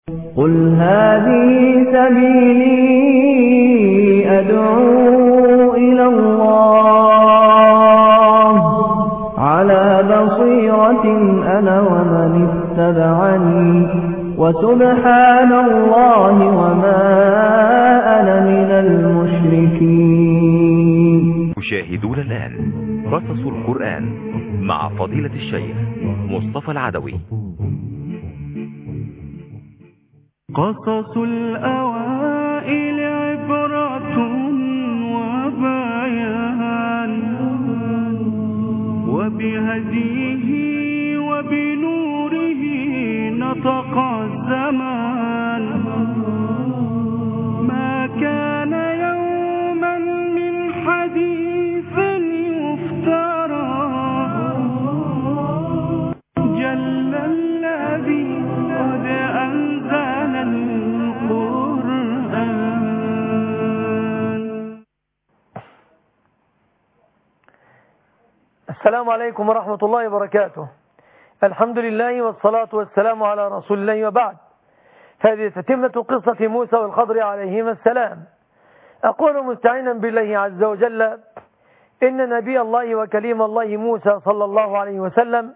قل هذه سبيلي أدعو إلى الله على بصيرة أنا ومن اتبعني وسبحان الله وما أنا من المشركين. مشاهدون الآن قصص القرآن مع فضيلة الشيخ مصطفى العدوي. قصص الأوائل عبرة وبيان وبهديه وبنوره نطق الزمان ما كان يوما من حديث يفترى جل الذي قد أنزل القرآن. السلام عليكم ورحمة الله وبركاته. الحمد لله والصلاة والسلام على رسول الله وبعد. هذه تتمة قصة موسى والخضر عليهما السلام. أقول مستعينا بالله عز وجل إن نبي الله وكليم الله موسى صلى الله عليه وسلم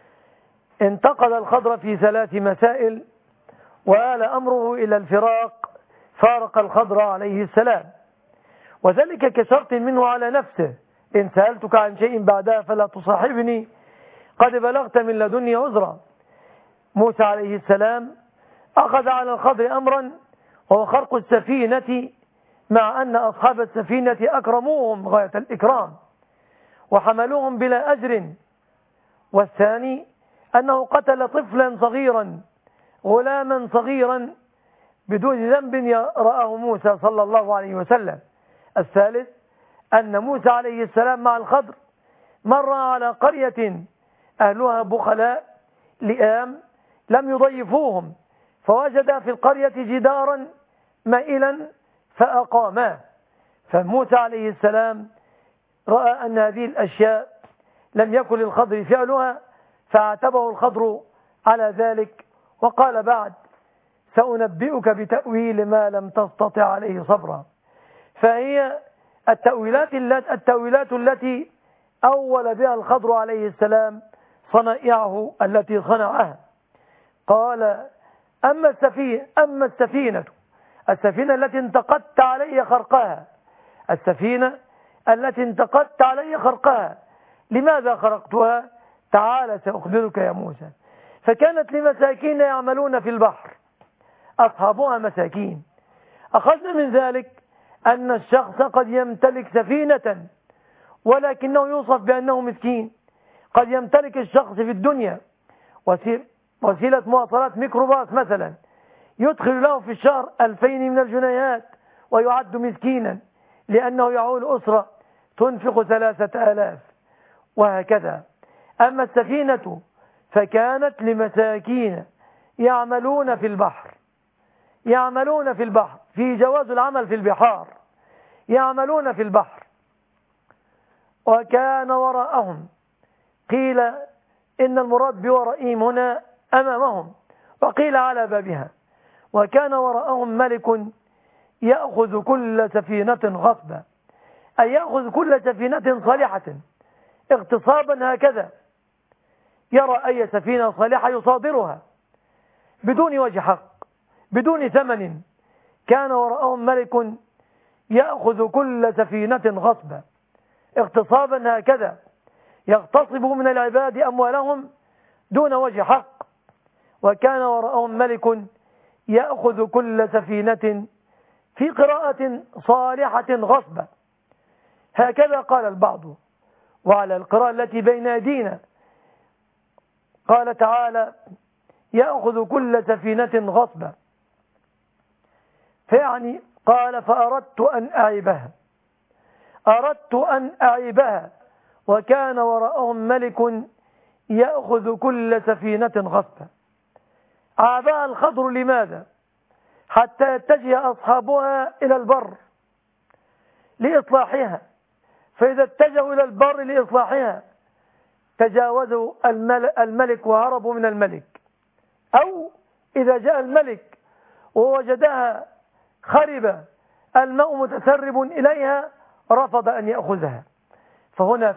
انتقل الخضر في 3 مسائل وآل أمره إلى الفراق، فارق الخضر عليه السلام، وذلك كشرط منه على نفسه: إن سألتك عن شيء بعدها فلا تصاحبني قد بلغت من لدني عذرا. موسى عليه السلام أخذ على الخضر أمرا وهو خرق السفينة، مع أن أصحاب السفينة أكرموهم غاية الإكرام وحملوهم بلا أجر. والثاني أنه قتل طفلا صغيرا، غلاما صغيرا، بدون ذنب رآه موسى صلى الله عليه وسلم. الثالث أن موسى عليه السلام مع الخضر مر على قرية أهلها بخلاء لئام لم يضيفوهم، فوجد في القرية جدارا مائلا فأقاماه. فموسى عليه السلام رأى أن هذه الأشياء لم يكن للخضر فعلها، فاعتبه الخضر على ذلك وقال: بعد سأنبئك بتأويل ما لم تستطع عليه صبرا. فهي التأويلات التي أول بها الخضر عليه السلام صنائعه التي صنعها. قال: أما السفينة التي انتقدت علي خرقها، السفينة التي انتقدت علي خرقها، لماذا خرقتها؟ تعال سأخبرك يا موسى. فكانت لمساكين يعملون في البحر، أصحابها مساكين. أخذنا من ذلك أن الشخص قد يمتلك سفينة ولكنه يوصف بأنه مسكين. قد يمتلك الشخص في الدنيا وسيلة مواصلات ميكروباص مثلا، يدخل له في الشهر 2000 من الجنيهات ويعد مسكينا لأنه يعول أسرة تنفق 3000 وهكذا. أما السفينة فكانت لمساكين يعملون في البحر، في جواز العمل في البحار، يعملون في البحر. وكان وراءهم، قيل إن المراد بورائهم هنا أمامهم، وقيل على بابها. وكان وراءهم ملك يأخذ كل سفينة غصبا، أي يأخذ كل سفينة صالحة اغتصابا، هكذا يرى أي سفينة صالحة يصادرها بدون وجه حق، بدون ثمن. كان وراءهم ملك يأخذ كل سفينة غصبا اغتصابا، هكذا يغتصب من العباد أموالهم دون وجه حق. وكان وراءهم ملك يأخذ كل سفينة، في قراءة صالحة غصبا، هكذا قال البعض. وعلى القراءة التي بين أيدينا قال تعالى: يأخذ كل سفينة غصبا. فيعني قال: فأردت أن أعيبها، وكان وراءهم ملك يأخذ كل سفينة غصبا. عابها الخضر لماذا؟ حتى يتجه أصحابها إلى البر لإصلاحها، فإذا اتجهوا إلى البر لإصلاحها تجاوزوا الملك وهربوا من الملك، أو إذا جاء الملك ووجدها خربة الماء متسرب إليها رفض أن يأخذها. فهنا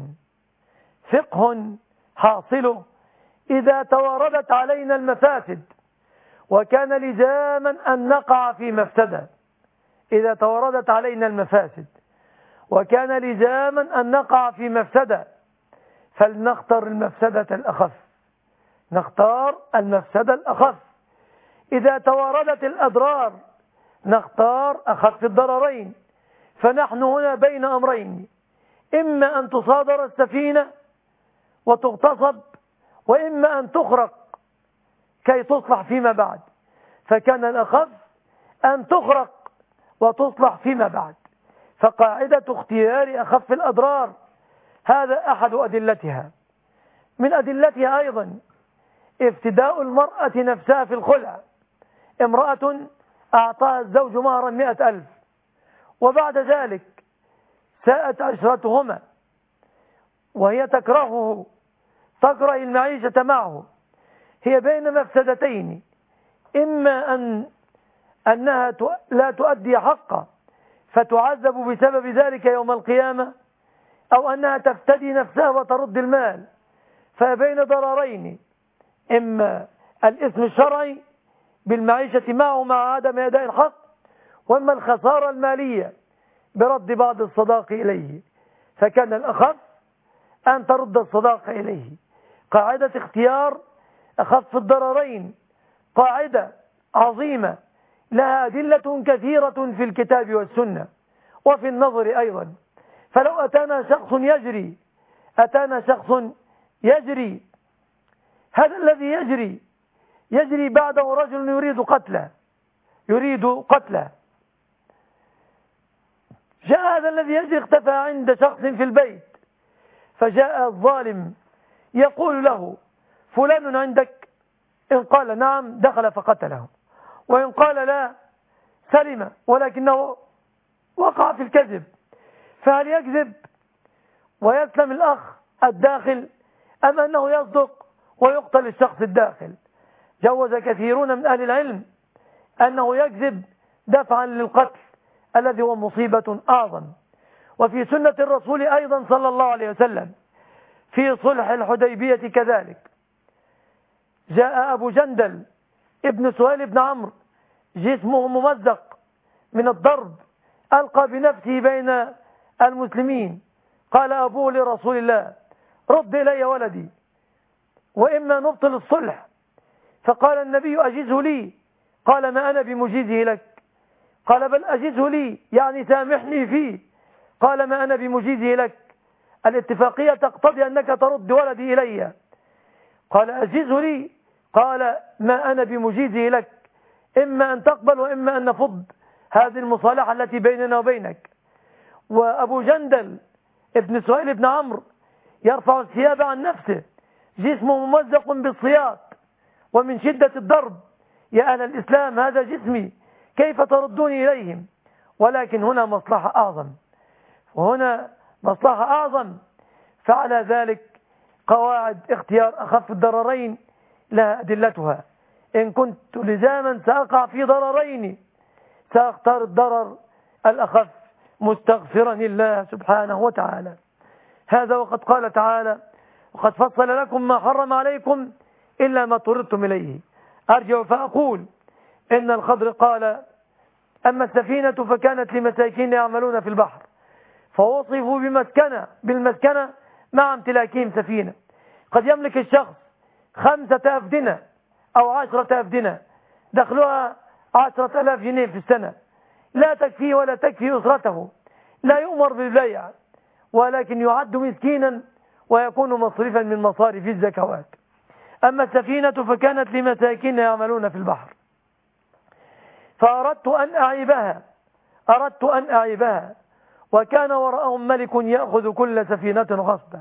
فقه حاصل إذا تواردت علينا المفاسد وكان لزاما أن نقع في مفسدة. إذا تواردت علينا المفاسد وكان لزاما أن نقع في مفسدة فلنختار المفسدة الأخف. نختار المفسدة الأخف. إذا تواردت الأضرار نختار أخف الضررين. فنحن هنا بين أمرين، إما أن تصادر السفينة وتغتصب، وإما أن تخرق كي تصلح فيما بعد. فكان الأخف أن تخرق وتصلح فيما بعد. فقاعدة اختيار أخف الأضرار هذا أحد أدلتها. من أدلتها أيضا افتداء المرأة نفسها في الخلع. امرأة أعطاها الزوج مهرا 100,000 وبعد ذلك ساءت عشرتهما وهي تكره المعيشة معه. هي بين مفسدتين، إما أنها لا تؤدي حقه فتعذب بسبب ذلك يوم القيامة، أو أنها تفتدي نفسها وترد المال. فبين ضررين، إما الإثم الشرعي بالمعيشة معه مع عدم أداء الحق، وإما الخسارة المالية برد بعض الصداق إليه. فكان الأخف أن ترد الصداق إليه. قاعدة اختيار أخف الضررين قاعدة عظيمة لها أدلة كثيرة في الكتاب والسنة وفي النظر أيضا. فلو أتانا شخص يجري، هذا الذي يجري بعده رجل يريد قتله. جاء هذا الذي يجري اختفى عند شخص في البيت، فجاء الظالم يقول له فلان عندك؟ إن قال نعم دخل فقتله، وإن قال لا سلم ولكنه وقع في الكذب. فهل يكذب ويسلم الأخ الداخل، أم أنه يصدق ويقتل الشخص الداخل؟ جوز كثيرون من أهل العلم أنه يكذب دفعا للقتل الذي هو مصيبة أعظم. وفي سنة الرسول أيضا صلى الله عليه وسلم في صلح الحديبية كذلك جاء أبو جندل ابن سهيل بن عمرو جسمه ممزق من الضرب، ألقى بنفسه بين المسلمين. قال أبوه لرسول الله رد إلي ولدي وإما نبطل الصلح. فقال النبي أجزه لي. قال ما أنا بمجيزه لك. قال بل أجزه لي يعني سامحني فيه. قال ما أنا بمجيزه لك، الاتفاقية تقتضي أنك ترد ولدي إلي. قال أجزه لي. قال ما أنا بمجيزه لك، إما أن تقبل وإما أن نفض هذه المصالحة التي بيننا وبينك. وأبو جندل ابن سهيل بن عمرو يرفع الثياب عن نفسه، جسمه ممزق بالصياط ومن شدة الضرب. يا أهل الإسلام هذا جسمي، كيف تردوني إليهم؟ ولكن هنا مصلحة أعظم، وهنا مصلحة أعظم. فعلى ذلك قواعد اختيار أخف الضررين لها أدلتها. إن كنت لزاما سأقع في ضررين سأختار الضرر الأخف مستغفرا لله سبحانه وتعالى. هذا وقد قال تعالى وقد فصل لكم ما حرم عليكم إلا ما اضطررتم إليه. أرجع فأقول إن الخضر قال أما السفينة فكانت لمساكين يعملون في البحر فوصفوا بالمسكنة مع امتلاكهم سفينة. قد يملك الشخص 5 أفدنة أو 10 أفدنة دخلها 10,000 جنيه في السنة، لا تكفيه ولا تكفي أسرته، لا يؤمر بالبيع ولكن يعد مسكينا ويكون مصرفا من مصارف الزكوات. أما السفينة فكانت لمساكين يعملون في البحر فأردت أن أعيبها وكان وراءهم ملك يأخذ كل سفينة غصبا.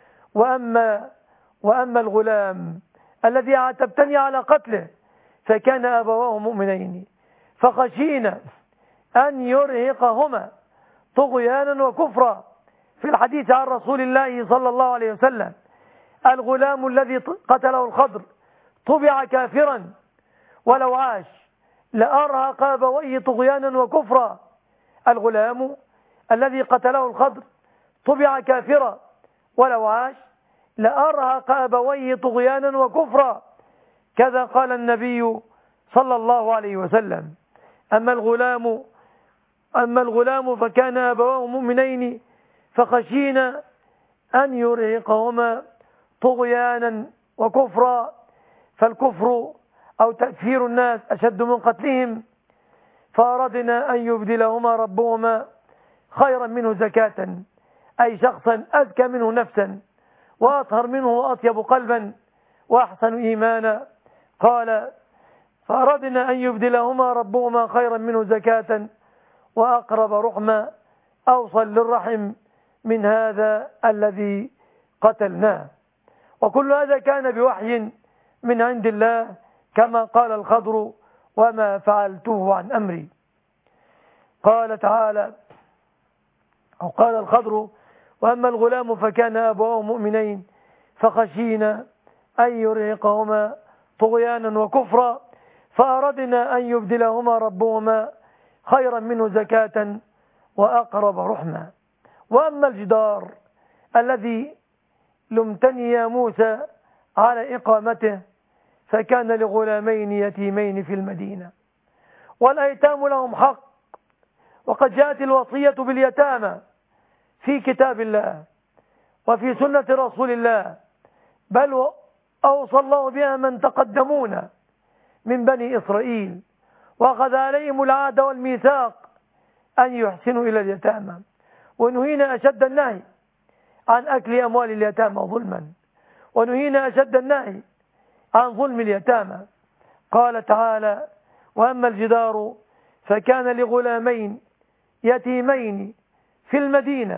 وأما الغلام الذي عاتبتني على قتله فكان أبواه مؤمنين فخشينا أن يرهقهما طغيانا وكفرا. في الحديث عن رسول الله صلى الله عليه وسلم الغلام الذي قتله الخضر طبع كافرا ولو عاش لأرهق أبويه طغيانا وكفرا. الغلام الذي قتله الخضر طبع كافرا، ولو عاش لأرهق أبويه طغيانا وكفرا. كذا قال النبي صلى الله عليه وسلم. أما الغلام فكان أبواه مؤمنين فخشينا أن يرهقهما طغيانا وكفرا. فالكفر أو تكفير الناس أشد من قتلهم، فأردنا أن يبدلهما ربهما خيرا منه زكاة، أي شخصا أزكى منه نفسا وأطهر منه وأطيب قلبا وأحسن إيمانا. قال فأردنا أن يبدلهما ربهما خيرا منه زكاة وأقرب رحما، أوصل للرحم من هذا الذي قتلناه. وكل هذا كان بوحي من عند الله، كما قال الخضر وما فعلته عن أمري. قال تعالى أو قال الخضر وأما الغلام فكان أبواه مؤمنين فخشينا أن يرهقهما طغيانا وكفرا، فأردنا أن يبدلهما ربهما خيرا منه زكاة وأقرب رحما. وأما الجدار الذي لمتني يا موسى على إقامته فكان لغلامين يتيمين في المدينة والأيتام لهم حق، وقد جاءت الوصية باليتامى في كتاب الله وفي سنة رسول الله، بل أوصى الله بها من تقدمونا من بني إسرائيل، وأخذ عليهم العهد والميثاق أن يحسنوا إلى اليتامى، ونهينا أشد النهي عن أكل أموال اليتامى ظلما، ونهينا أشد النهي عن ظلم اليتامى. قال تعالى وأما الجدار فكان لغلامين يتيمين في المدينة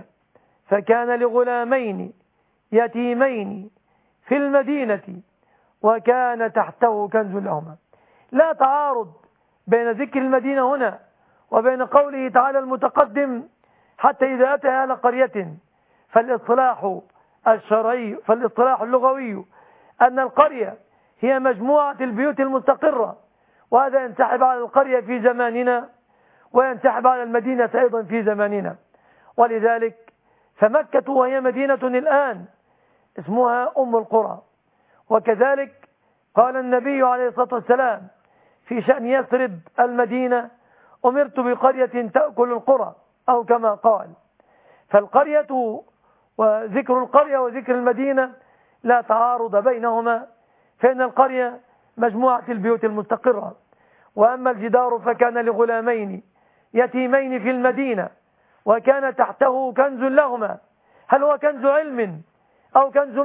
في المدينة وكان تحته كنز لهما. لا تعارض بين ذكر المدينة هنا وبين قوله تعالى المتقدم حتى إذا أتى أهل قرية. فالاصطلاح اللغوي أن القرية هي مجموعة البيوت المستقرة، وهذا ينسحب على القرية في زماننا وينسحب على المدينة أيضا في زماننا. ولذلك فمكة وهي مدينة الآن اسمها أم القرى. وكذلك قال النبي عليه الصلاة والسلام في شأن يثرب المدينة أمرت بقرية تأكل القرى، أو كما قال. فالقرية وذكر القرية وذكر المدينة لا تعارض بينهما، فإن القرية مجموعة البيوت المستقرة. وأما الجدار فكان لغلامين يتيمين في المدينة وكان تحته كنز لهما. هل هو كنز علم أو كنز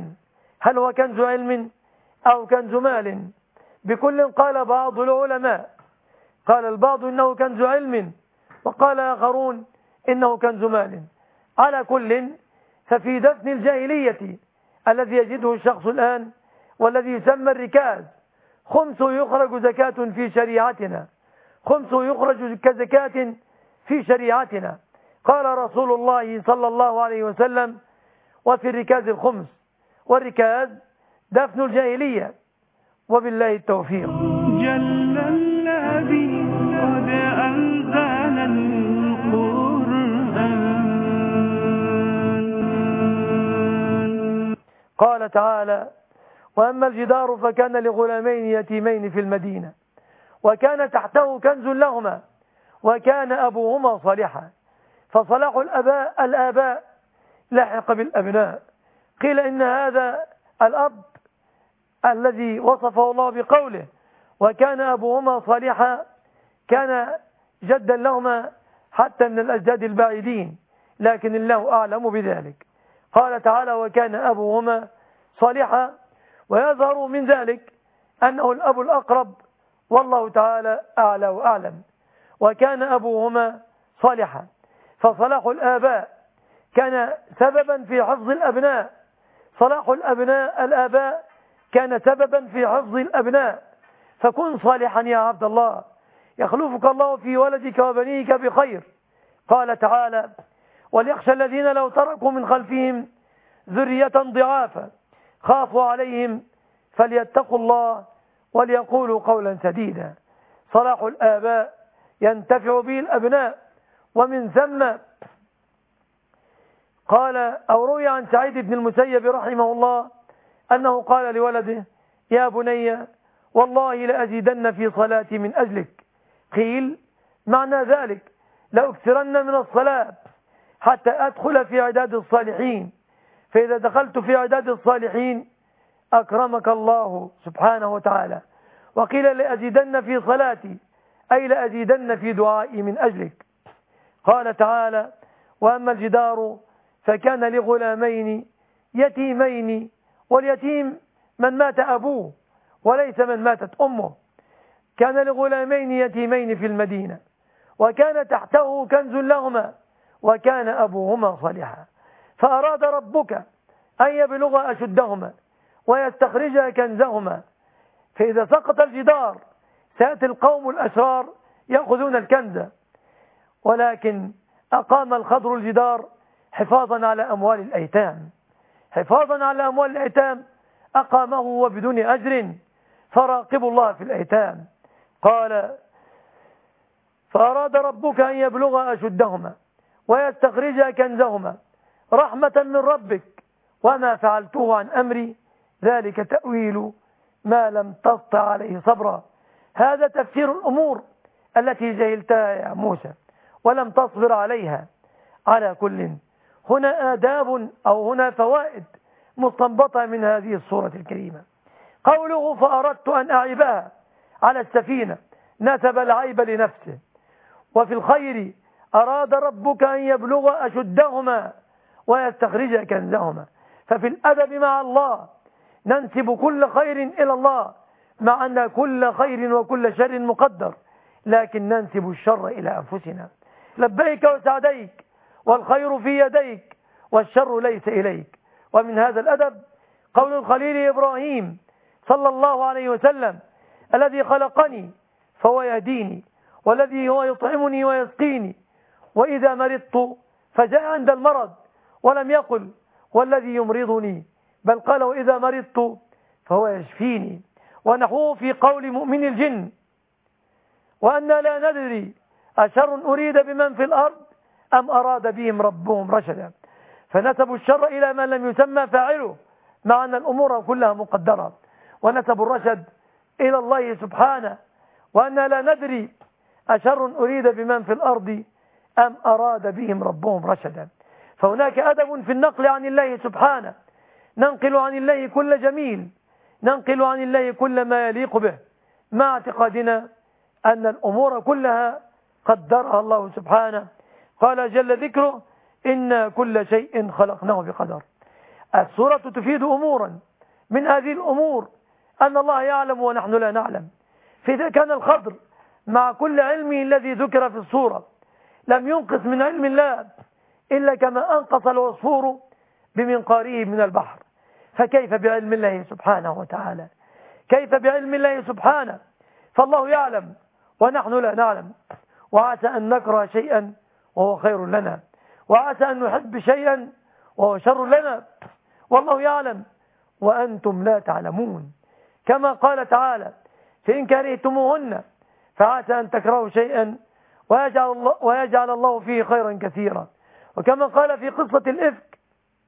مال؟ بكل قال بعض العلماء، قال البعض إنه كنز علم وقال آخرون إنه كنز مال. على كل ففي دفن الجاهلية الذي يجده الشخص الآن والذي يسمى الركاز خمسه يخرج زكاة كزكاة في شريعتنا. قال رسول الله صلى الله عليه وسلم وفي الركاز الخمس، والركاز دفن الجاهلية. وبالله التوفيق. جل الذي قد أنزل القرآن. قال تعالى وأما الجدار فكان لغلامين يتيمين في المدينة وكان تحته كنز لهما وكان أبوهما صالحا. فصلاح الآباء لحق بالأبناء. قيل إن هذا الأب الذي وصفه الله بقوله وكان أبوهما صالحا كان جدا لهما حتى من الأجداد البعيدين، لكن الله أعلم بذلك. قال تعالى وكان أبوهما صالحا، ويظهر من ذلك أنه الأب الأقرب، والله تعالى أعلى وأعلم. وكان أبوهما صالحا، فصلاح الآباء كان سببا في حفظ الأبناء. صلاح الآباء كان سببا في حفظ الأبناء. فكن صالحا يا عبد الله يخلفك الله في ولدك وبنيك بخير. قال تعالى وليخشى الذين لو تركوا من خلفهم ذرية ضعافا خافوا عليهم فليتقوا الله وليقولوا قولا سديدا. صلاح الآباء ينتفع به الأبناء. ومن ثم قال أو روي عن سعيد بن المسيب رحمه الله أنه قال لولده: يا بني والله لأزيدن في صلاتي من أجلك. قيل: معنى ذلك لأكثرن من الصلاة حتى أدخل في عداد الصالحين، فإذا دخلت في عداد الصالحين أكرمك الله سبحانه وتعالى. وقيل: لأزيدن في صلاتي أي لأزيدن في دعائي من أجلك. قال تعالى: وأما الجدار فكان لغلامين يتيمين، واليتيم من مات أبوه وليس من ماتت أمه. كان لغلامين يتيمين في المدينة وكان تحته كنز لهما وكان أبوهما صالحا، فأراد ربك أن يبلغ أشدهما ويستخرج كنزهما، فإذا سقط الجدار سيأتي القوم الأشرار يأخذون الكنز، ولكن أقام الخضر الجدار حفاظا على أموال الأيتام. حفاظا على أموال الأيتام أقامه وبدون أجر، فراقبوا الله في الأيتام. قال: فأراد ربك أن يبلغ أشدهما ويستخرج كنزهما رحمة من ربك وما فعلته عن أمري ذلك تأويل ما لم تسطع عليه صبرا. هذا تفسير الأمور التي جهلتها يا موسى ولم تصبر عليها. على كل هنا آداب أو هنا فوائد مستنبطة من هذه السورة الكريمة. قوله: فأردت أن أعيبها على السفينة، نسب العيب لنفسه. وفي الخير: أراد ربك أن يبلغ أشدهما ويستخرج كنزهما. ففي الأدب مع الله ننسب كل خير إلى الله، مع أن كل خير وكل شر مقدر، لكن ننسب الشر إلى أنفسنا. لبيك وسعديك والخير في يديك والشر ليس إليك. ومن هذا الأدب قول الخليل إبراهيم صلى الله عليه وسلم: الذي خلقني فهو يهديني، والذي هو يطعمني ويسقيني، وإذا مرضت فجاء عند المرض ولم يقل والذي يمرضني، بل قال: وإذا مرضت فهو يشفيني. ونحوه في قول مؤمن الجن: وأنا لا ندري أشر أريد بمن في الأرض أم أراد بهم ربهم رشدا. فنسبوا الشر إلى من لم يسمى فاعله، مع أن الأمور كلها مقدرة، ونسبوا الرشد إلى الله سبحانه. وأنا لا ندري أشر أريد بمن في الأرض أم أراد بهم ربهم رشدا. فهناك أدب في النقل عن الله سبحانه، ننقل عن الله كل جميل، ننقل عن الله كل ما يليق به، مع اعتقادنا أن الأمور كلها قدرها الله سبحانه. قال جل ذكره: إن كل شيء خلقناه بقدر. السورة تفيد أمورا، من هذه الأمور أن الله يعلم ونحن لا نعلم. فإذا كان الخضر مع كل علمه الذي ذكر في السورة لم ينقص من علم الله إلا كما أنقص العصفور بمنقاره من البحر، فكيف بعلم الله سبحانه وتعالى؟ كيف بعلم الله سبحانه؟ فالله يعلم ونحن لا نعلم، وعسى أن نكره شيئا وهو خير لنا، وعسى أن نحب شيئا وهو شر لنا، والله يعلم وأنتم لا تعلمون. كما قال تعالى: فإن كرهتموهن فعسى أن تكرهوا شيئا ويجعل الله فيه خيرا كثيرا. وكما قال في قصة الإفك: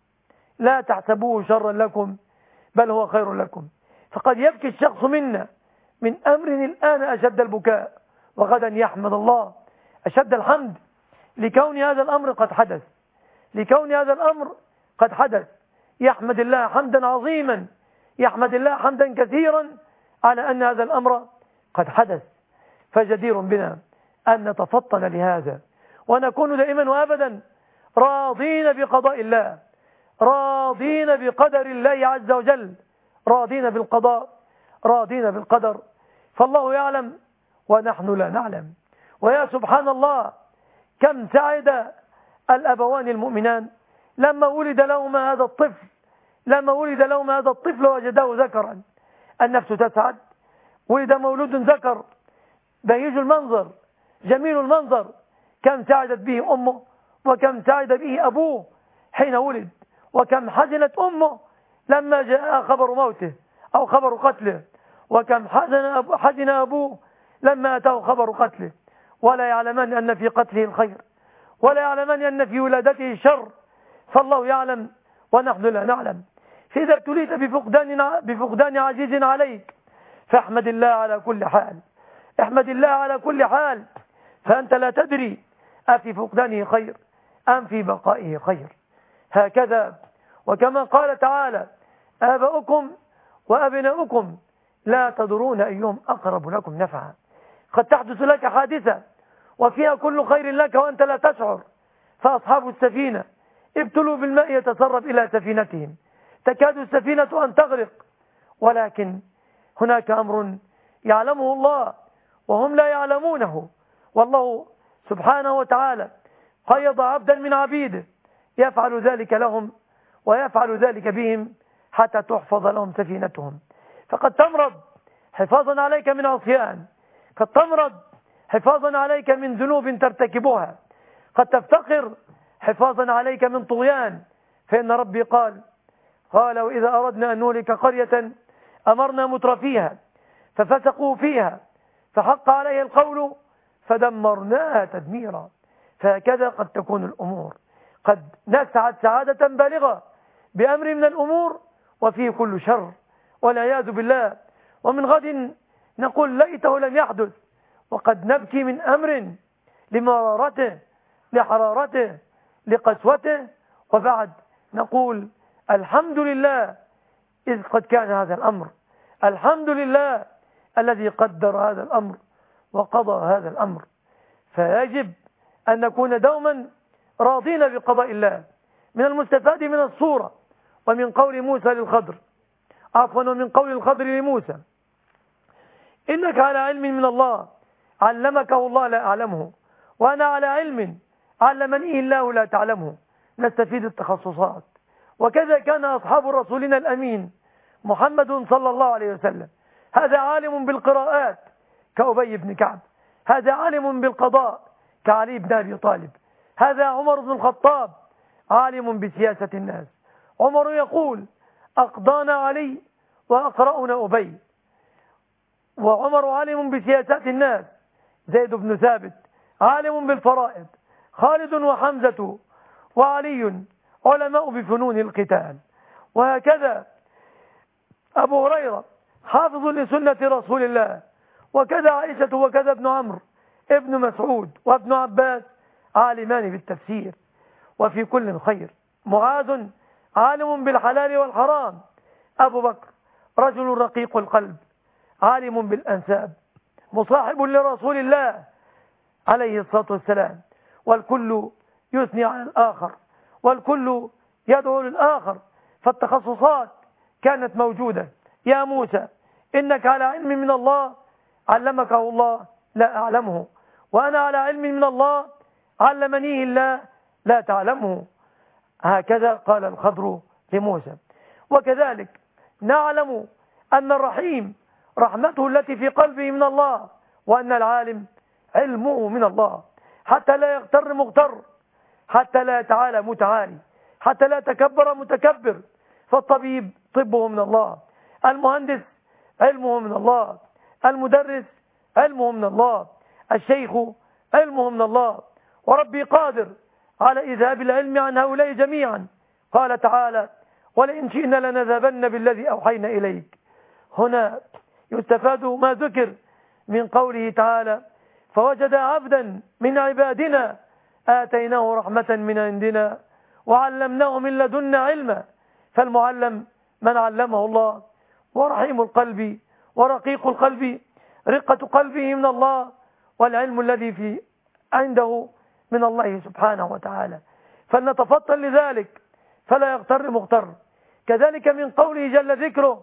لا تحسبوه شرا لكم بل هو خير لكم. فقد يبكي الشخص منا من أمر الآن أشد البكاء، وغدا يحمد الله أشد الحمد لكون هذا الأمر قد حدث، لكون هذا الأمر قد حدث. يحمد الله حمدا عظيما، يحمد الله حمدا كثيرا على أن هذا الأمر قد حدث. فجدير بنا أن نتفطن لهذا، ونكون دائما وأبدا راضين بقضاء الله، راضين بقدر الله عز وجل، راضين بالقضاء، راضين بالقدر. فالله يعلم ونحن لا نعلم. ويا سبحان الله، كم سعد الأبوان المؤمنان لما ولد لهما هذا الطفل، لما ولد لهما هذا الطفل وجداه ذكرا. النفس تسعد، ولد مولود ذكر بهيج المنظر جميل المنظر، كم سعدت به أمه وكم سعد به أبوه حين ولد، وكم حزنت أمه لما جاء خبر موته أو خبر قتله، وكم حزن أبوه لما أتاه خبر قتله، ولا يعلمان أن في قتله الخير، ولا يعلمان أن في ولادته الشر، فالله يعلم ونحن لا نعلم. فإذا ابتليت بفقدان عزيز عليك فاحمد الله على كل حال، احمد الله على كل حال، فأنت لا تدري أفي فقدانه خير أم في بقائه خير. هكذا، وكما قال تعالى: آباؤكم وأبناؤكم لا تدرون أيهم أقرب لكم نفعا. قد تحدث لك حادثة وفيها كل خير لك وأنت لا تشعر. فأصحاب السفينة ابتلوا بالماء يتسرب إلى سفينتهم، تكاد السفينة أن تغرق، ولكن هناك أمر يعلمه الله وهم لا يعلمونه، والله سبحانه وتعالى قيض عبدا من عبيده يفعل ذلك لهم ويفعل ذلك بهم حتى تحفظ لهم سفينتهم. فقد تمرض حفاظا عليك من عصيان، قد تمرض حفاظا عليك من ذنوب ترتكبها، قد تفتقر حفاظا عليك من طغيان. فإن ربي قال: وإذا أردنا أن نهلك قرية أمرنا مترفيها ففسقوا فيها فحق عليها القول فدمرناها تدميرا. فهكذا قد تكون الأمور، قد نسعد سعادة بالغة بأمر من الأمور وفيه كل شر والعياذ بالله، ومن غد نقول ليته لم يحدث، وقد نبكي من أمر لمرارته لحرارته لقسوته، وبعد نقول الحمد لله إذ قد كان هذا الأمر، الحمد لله الذي قدر هذا الأمر وقضى هذا الأمر. فيجب أن نكون دوما راضين بقضاء الله. من المستفاد من الصورة ومن قول موسى للخضر، ومن قول الخضر لموسى: إنك على علم من الله علمكه الله لا أعلمه، وأنا على علم علمني الله لا تعلمه. نستفيد التخصصات. وكذا كان أصحاب رسولنا الأمين محمد صلى الله عليه وسلم، هذا عالم بالقراءات كأبي بن كعب، هذا عالم بالقضاء كعلي بن أبي طالب، هذا عمر بن الخطاب عالم بسياسة الناس. عمر يقول: أقضانا علي وأقرأنا أبي. وعمر عالم بسياسات الناس. زيد بن ثابت عالم بالفرائض. خالد وحمزة وعلي علماء بفنون القتال. وهكذا أبو هريرة حافظ لسنة رسول الله، وكذا عائشة، وكذا ابن عمرو، ابن مسعود، وابن عباس عالمان بالتفسير وفي كل خير. معاذ عالم بالحلال والحرام. أبو بكر رجل رقيق القلب عالم بالأنساب، مصاحب لرسول الله عليه الصلاة والسلام، والكل يثني على الآخر والكل يدعو للآخر. فالتخصصات كانت موجودة. يا موسى إنك على علم من الله علمكه الله لا أعلمه، وأنا على علم من الله علمنيه الله لا تعلمه. هكذا قال الخضر لموسى. وكذلك نعلم أن الرحيم رحمته التي في قلبه من الله، وأن العالم علمه من الله، حتى لا يغتر مغتر، حتى لا يتعالى متعالي، حتى لا يتكبر متكبر. فالطبيب طبه من الله، المهندس علمه من الله، المدرس علمه من الله، الشيخ علمه من الله. وربي قادر على إذهاب العلم عن هؤلاء جميعا. قال تعالى: ولئن شئنا لنذهبن بالذي أوحينا إليك. هنا يستفاد ما ذكر من قوله تعالى: فوجد عبدا من عبادنا آتيناه رحمة من عندنا وعلمناه من لدنا علما. فالمعلم من علمه الله، ورحيم القلب ورقيق القلب رقة قلبه من الله، والعلم الذي في عنده من الله سبحانه وتعالى. فلنتفطن لذلك فلا يغتر مغتر. كذلك من قوله جل ذكره: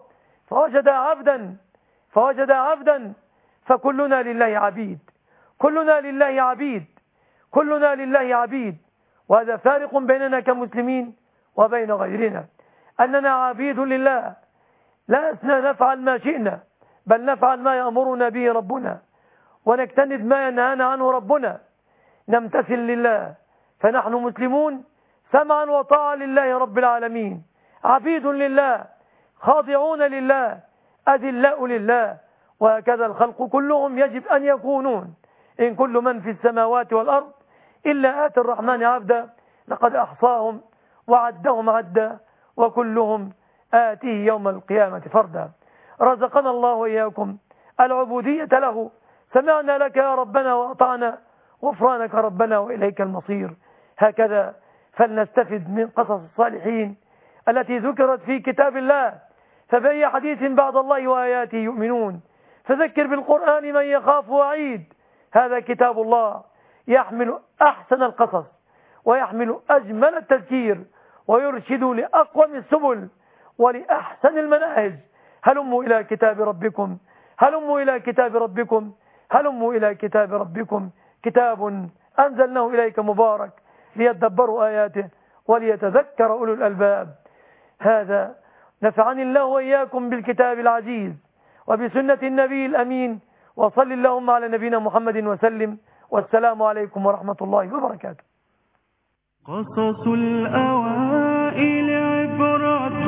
فوجد عبدا فكلنا لله عبيد، كلنا لله عبيد، كلنا لله عبيد. وهذا فارق بيننا كمسلمين وبين غيرنا، أننا عبيد لله، لسنا نفعل ما شئنا، بل نفعل ما يأمرنا به ربنا، ونجتنب ما ينهانا عنه ربنا، نمتثل لله. فنحن مسلمون سمعا وطاعة لله رب العالمين، عبيد لله، خاضعون لله، أذلاء لله، وهكذا الخلق كلهم يجب أن يكونون. إن كل من في السماوات والأرض إلا آتي الرحمن عبدا لقد أحصاهم وعدهم عدا وكلهم آتيه يوم القيامة فردا. رزقنا الله وإياكم العبودية له. سمعنا لك يا ربنا وأطعنا، غفرانك ربنا وإليك المصير. هكذا فلنستفد من قصص الصالحين التي ذكرت في كتاب الله، فبأي حديث بعد الله وآياته يؤمنون. فذكر بالقرآن من يخاف وعيد. هذا كتاب الله يحمل أحسن القصص ويحمل أجمل التذكير ويرشد لأقوم السبل ولأحسن المناهج. هلموا إلى كتاب ربكم، هلموا إلى كتاب ربكم، هلموا إلى كتاب ربكم. كتاب أنزلناه إليك مبارك ليدبروا آياته وليتذكر أولو الألباب. هذا نفعني الله وإياكم بالكتاب العزيز وبسنة النبي الأمين، وصل اللهم على نبينا محمد وسلم، والسلام عليكم ورحمة الله وبركاته. قصص الأوائل عبرة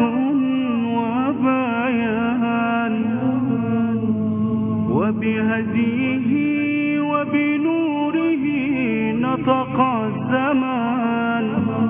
وبيان، وبهديه وبنوره نطق الزمان.